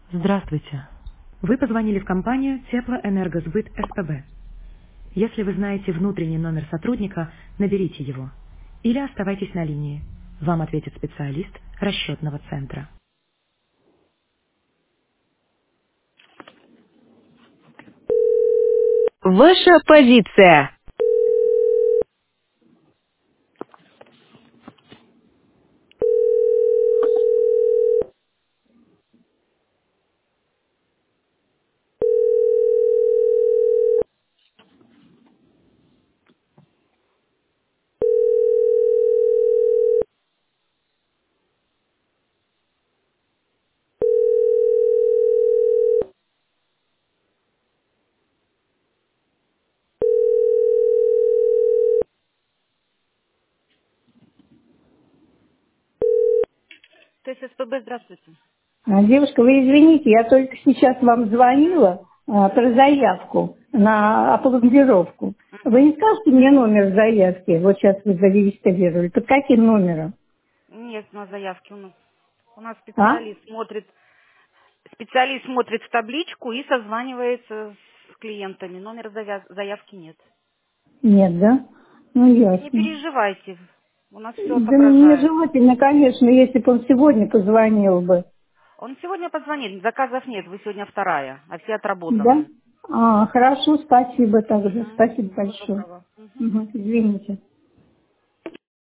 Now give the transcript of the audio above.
Здравствуйте. Вы позвонили в компанию Теплоэнергосбыт СПБ. Если вы знаете внутренний номер сотрудника, наберите его. Или оставайтесь на линии. Вам ответит специалист расчетного центра. Ваша позиция. То есть СПБ, здравствуйте. Девушка, вы извините, я только сейчас вам звонила про заявку на опломбировку. Вы не скажете мне номер заявки? Вот сейчас вы зарегистрировали. Под каким номером? Нет у нас заявки. У нас А? специалист смотрит в табличку и созванивается с клиентами. Номера заявки нет. Нет, да? Ну, Не ясно. переживайте, у нас все Да мне отображается. желательно, конечно, если бы он сегодня позвонил бы. Он сегодня позвонит, заказов нет, вы сегодня вторая, а все Да? отработаны. Хорошо, спасибо также. Мгм. Спасибо Всего большое. доброго. Мгм. Извините.